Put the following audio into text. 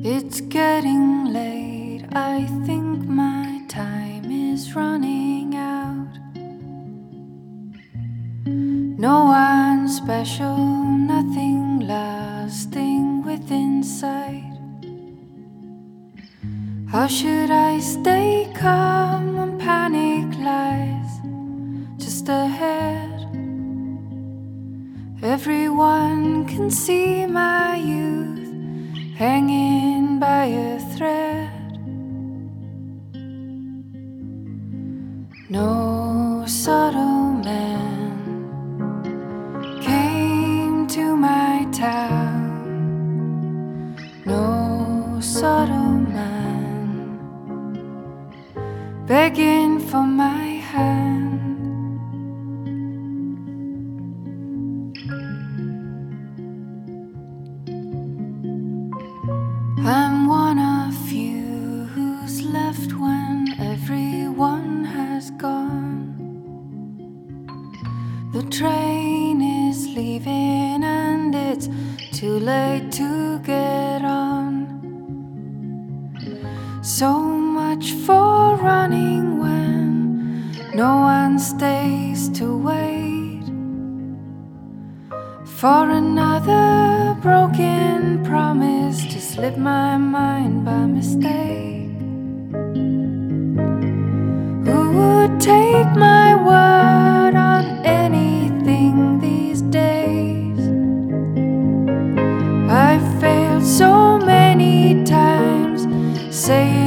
It's getting late, I think my time is running out. No one special, nothing lasting within sight. How should I stay calm when panic lies just ahead? Everyone can see my youth hanging by a thread. No subtle man came to my town. No subtle man begging for my hand. I'm one of you who's left when everyone has gone. The train is leaving and it's too late to get on. So much for running when no one stays to wait for another broken promise to slip my mind by mistake. Who would take my word on anything these days? I've failed so many times saying